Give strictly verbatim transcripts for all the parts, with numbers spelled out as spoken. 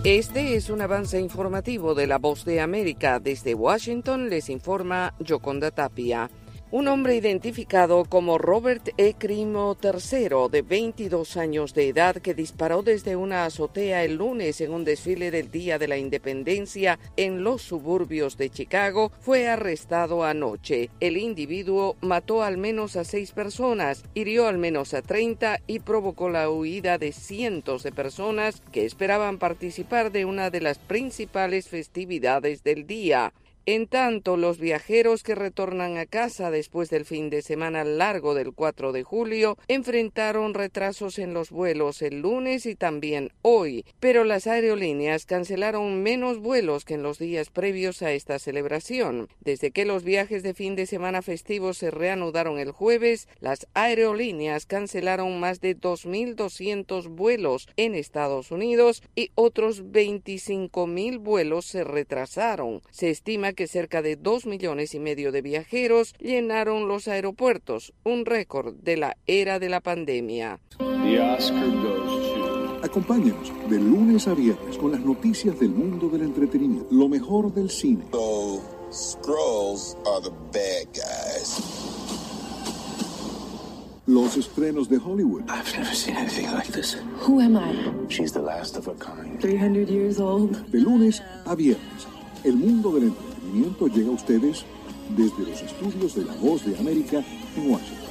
Este es un avance informativo de La Voz de América. Desde Washington les informa Yoconda Tapia. Un hombre identificado como Robert E. Crimo tercero, de veintidós años de edad, que disparó desde una azotea el lunes en un desfile del Día de la Independencia en los suburbios de Chicago, fue arrestado anoche. El individuo mató al menos a seis personas, hirió al menos a treinta y provocó la huida de cientos de personas que esperaban participar de una de las principales festividades del día. En tanto, los viajeros que retornan a casa después del fin de semana largo del cuatro de julio enfrentaron retrasos en los vuelos el lunes y también hoy, pero las aerolíneas cancelaron menos vuelos que en los días previos a esta celebración. Desde que los viajes de fin de semana festivos se reanudaron el jueves, las aerolíneas cancelaron más de dos mil doscientos vuelos en Estados Unidos y otros veinticinco mil vuelos se retrasaron. Se estima que cerca de dos millones y medio de viajeros llenaron los aeropuertos, un récord de la era de la pandemia. The Oscar goes to... Acompáñanos de lunes a viernes con las noticias del mundo del entretenimiento, lo mejor del cine. So, Skrulls are the bad guys. Los estrenos de Hollywood. I've never seen anything like this. Who am I? She's the last of her kind. three hundred years old. De lunes a viernes, el mundo del entretenimiento llega a ustedes desde los estudios de La Voz de América en Washington.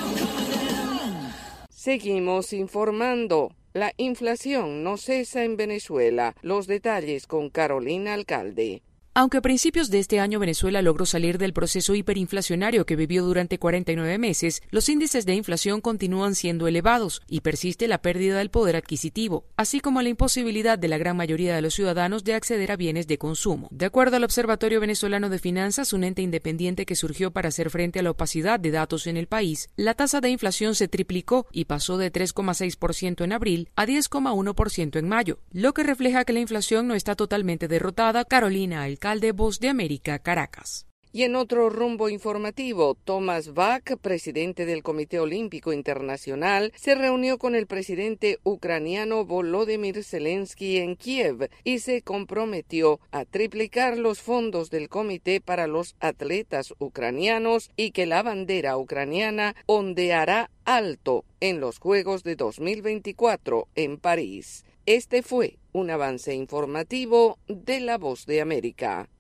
Seguimos informando. La inflación no cesa en Venezuela. Los detalles con Carolina Alcalde. Aunque a principios de este año Venezuela logró salir del proceso hiperinflacionario que vivió durante cuarenta y nueve meses, los índices de inflación continúan siendo elevados y persiste la pérdida del poder adquisitivo, así como la imposibilidad de la gran mayoría de los ciudadanos de acceder a bienes de consumo. De acuerdo al Observatorio Venezolano de Finanzas, un ente independiente que surgió para hacer frente a la opacidad de datos en el país, la tasa de inflación se triplicó y pasó de tres coma seis por ciento en abril a diez coma uno por ciento en mayo, lo que refleja que la inflación no está totalmente derrotada. Carolina Alcalde, de Voz de América, Caracas. Y en otro rumbo informativo, Thomas Bach, presidente del Comité Olímpico Internacional, se reunió con el presidente ucraniano Volodymyr Zelensky en Kiev y se comprometió a triplicar los fondos del comité para los atletas ucranianos y que la bandera ucraniana ondeará alto en los Juegos de dos mil veinticuatro en París. Este fue un avance informativo de La Voz de América.